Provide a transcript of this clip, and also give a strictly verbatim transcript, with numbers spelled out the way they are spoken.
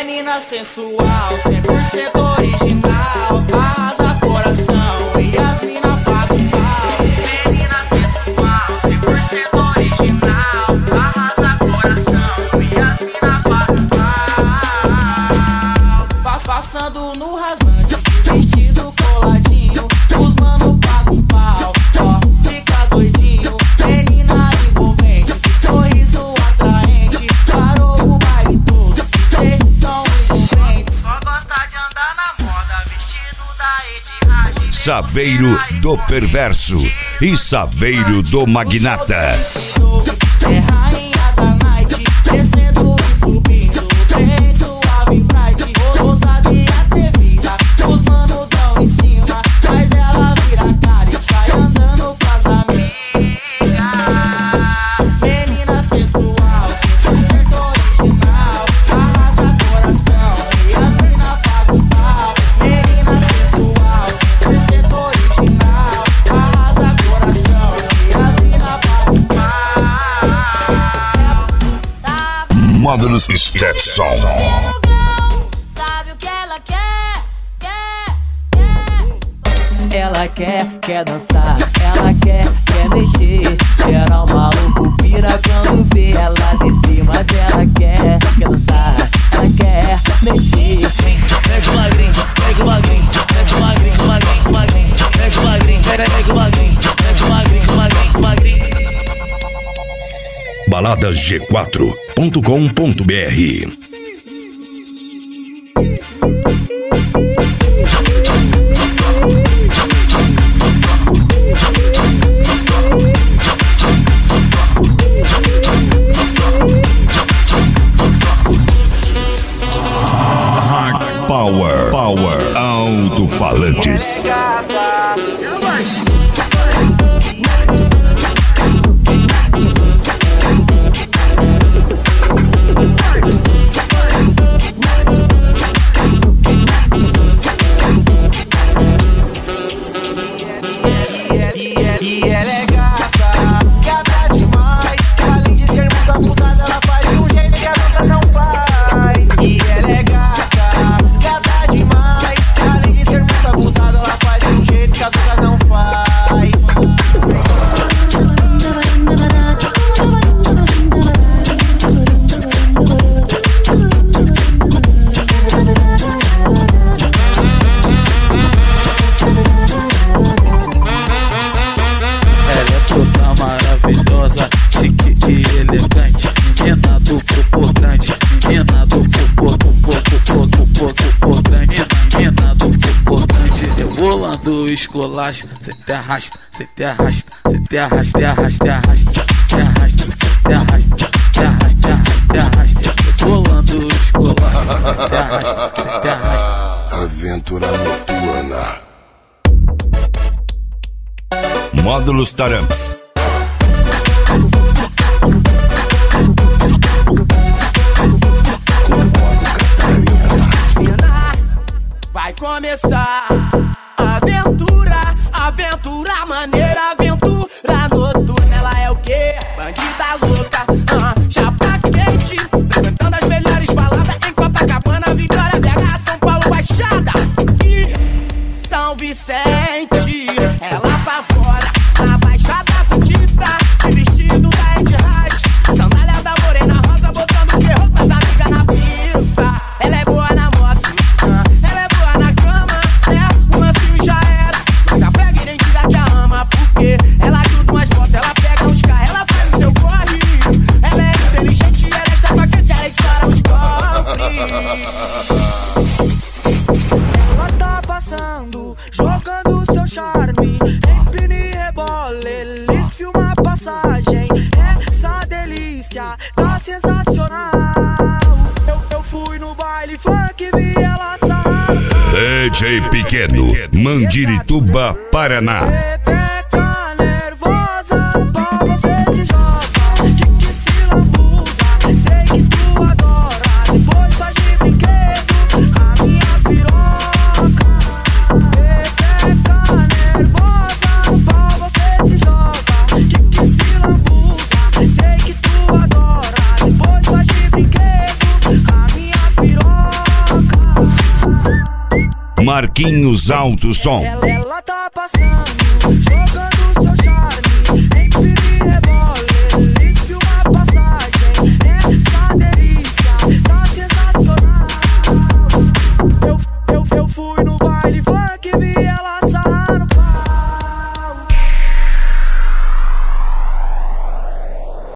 Menina sensual, cem por cento original, arrasa coração e as mina paga um pau. Menina sensual, cem por cento original, arrasa coração e as mina paga um pau. Passando no rasante, vestido coladinho, os mano paga um pau. Ó, fica doidinho, menina envolvente, sorriso atraente, parou o baile todo, cê tão envolvente. Só gosta de andar na moda, vestido da Etihad. Saveiro do Perverso e Saveiro do Magnata. É rainha da night, descendo e subindo, bem suave, bright, ousada e atrevida. Os mano tão em cima, mas ela vira a cara e sai andando com as amigas. Menina sensual, cem por cento original, arrasa coração e as mina paga um pau. Menina sensual, cem por cento original, arrasa coração e as mina paga um pau. Módulos Stetson. Sabe o que ela quer? Quer, quer. Ela quer, quer dançar, ela quer, quer mexer. Geral maluco pira quando vê ela descer. Mas ela quer, quer dançar, ela quer mexer. Pega o magrinho, pega o magrinho, pega o magrinho, o magrinho, o magrinho, pega o magrinho, pega o magrinho, pega o magrinho, o magrinho, o magrinho. balada g quatro ponto com ponto b r. Power, Power, alto-falantes. E ela é gata, gata demais. Além de ser muito abusada, ela faz de um jeito que a outra não faz. E ela é gata, gata demais. Além de ser muito abusada, ela faz de um jeito que as outras não faz. Maravilhosa, chique e elegante, menina do corpo grande, menina do corpo, corpo, corpo, corpo grande, menina do corpo grande, rebolando o esculacho, cê te arrasta, cê te arrasta, cê te arrasta, te arrasta, te arrasta, te arrasta, te arrasta, te arrasta, te arrasta, rebolando o esculacho, te arrasta, te arrasta. Aventura noturna. Módulos Taramps. Vai começar aventura, aventura maneira, aventura noturna. Ela é o quê? Bandida louca, uh, chapa quente, frequentando as melhores baladas em Copacabana, Vitória, B H, São Paulo, Baixada e São Vicente. Ela apavora na Baixada Santista, de vestido da Etihad, sandália da Morena Rosa, botando terror com as amigas na pista. Ela é boa na moto, uh, ela é boa na cama, é, o lance já era. Não se apega e nem diga que a ama, porque ela ajuda umas botas, ela pega uns carros, ela faz o seu corre. Ela é inteligente, ela é chapacante, ela estoura os cofres. Ela tá passando, jogando seu charme, empina e rebola, eles filmam a passagem. Essa delícia tá sensacional. Eu, eu fui no baile funk, vi ela sarrar. D J Pequeno, Mandirituba, Paraná. Pepeca nervosa, no pau você se joga, que que se lambuza, sei que tu adora, depois faz de brinquedo a minha piroca. Pepeca nervosa, no pau você se joga, que que se lambuza, sei que tu adora, depois faz de brinquedo a minha piroca. Marquinhos Alto Som. Ela, ela tá passando,